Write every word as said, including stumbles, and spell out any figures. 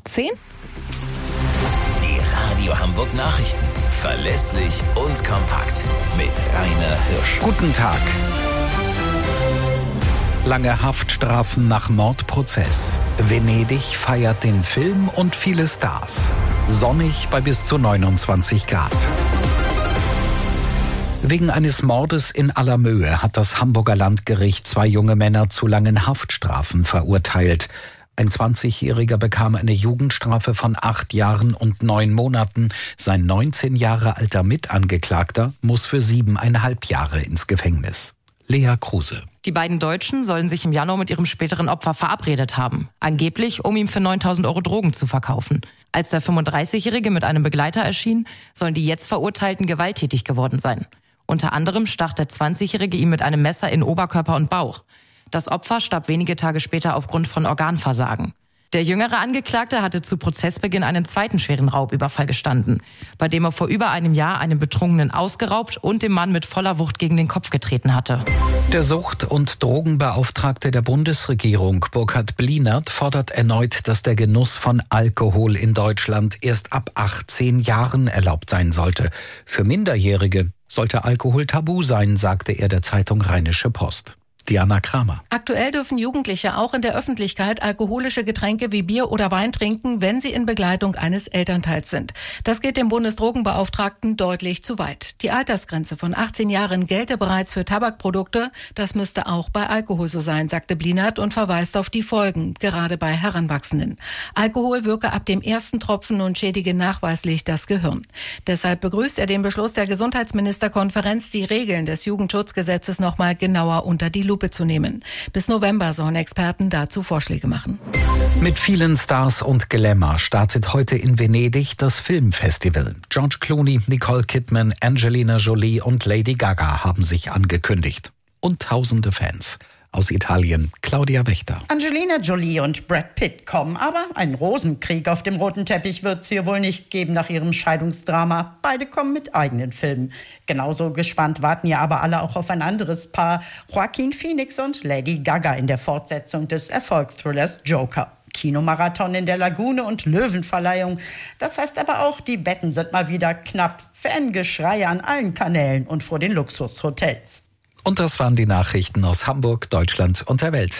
zehn? Die Radio Hamburg Nachrichten. Verlässlich und kompakt. Mit Rainer Hirsch. Guten Tag. Lange Haftstrafen nach Mordprozess. Venedig feiert den Film und viele Stars. Sonnig bei bis zu neunundzwanzig Grad. Wegen eines Mordes in aller Mühe hat das Hamburger Landgericht zwei junge Männer zu langen Haftstrafen verurteilt. Ein zwanzigjähriger bekam eine Jugendstrafe von acht Jahren und neun Monaten. Sein neunzehn Jahre alter Mitangeklagter muss für siebeneinhalb Jahre ins Gefängnis. Lea Kruse. Die beiden Deutschen sollen sich im Januar mit ihrem späteren Opfer verabredet haben. Angeblich, um ihm für neuntausend Euro Drogen zu verkaufen. Als der fünfunddreißigjährige mit einem Begleiter erschien, sollen die jetzt Verurteilten gewalttätig geworden sein. Unter anderem stach der zwanzigjährige ihm mit einem Messer in Oberkörper und Bauch. Das Opfer starb wenige Tage später aufgrund von Organversagen. Der jüngere Angeklagte hatte zu Prozessbeginn einen zweiten schweren Raubüberfall gestanden, bei dem er vor über einem Jahr einen Betrunkenen ausgeraubt und dem Mann mit voller Wucht gegen den Kopf getreten hatte. Der Sucht- und Drogenbeauftragte der Bundesregierung, Burkhard Blinert, fordert erneut, dass der Genuss von Alkohol in Deutschland erst ab achtzehn Jahren erlaubt sein sollte. Für Minderjährige sollte Alkohol tabu sein, sagte er der Zeitung Rheinische Post. Diana Kramer. Aktuell dürfen Jugendliche auch in der Öffentlichkeit alkoholische Getränke wie Bier oder Wein trinken, wenn sie in Begleitung eines Elternteils sind. Das geht dem Bundesdrogenbeauftragten deutlich zu weit. Die Altersgrenze von achtzehn Jahren gelte bereits für Tabakprodukte. Das müsste auch bei Alkohol so sein, sagte Blinert und verweist auf die Folgen, gerade bei Heranwachsenden. Alkohol wirke ab dem ersten Tropfen und schädige nachweislich das Gehirn. Deshalb begrüßt er den Beschluss der Gesundheitsministerkonferenz, die Regeln des Jugendschutzgesetzes noch mal genauer unter die Lupe zu nehmen. Bis November sollen Experten dazu Vorschläge machen. Mit vielen Stars und Glamour startet heute in Venedig das Filmfestival. George Clooney, Nicole Kidman, Angelina Jolie und Lady Gaga haben sich angekündigt. Und tausende Fans. Aus Italien, Claudia Wächter. Angelina Jolie und Brad Pitt kommen, aber einen Rosenkrieg auf dem roten Teppich wird es hier wohl nicht geben nach ihrem Scheidungsdrama. Beide kommen mit eigenen Filmen. Genauso gespannt warten ja aber alle auch auf ein anderes Paar, Joaquin Phoenix und Lady Gaga in der Fortsetzung des Erfolgsthrillers Joker. Kinomarathon in der Lagune und Löwenverleihung. Das heißt aber auch, die Betten sind mal wieder knapp. Fangeschreie an allen Kanälen und vor den Luxushotels. Und das waren die Nachrichten aus Hamburg, Deutschland und der Welt.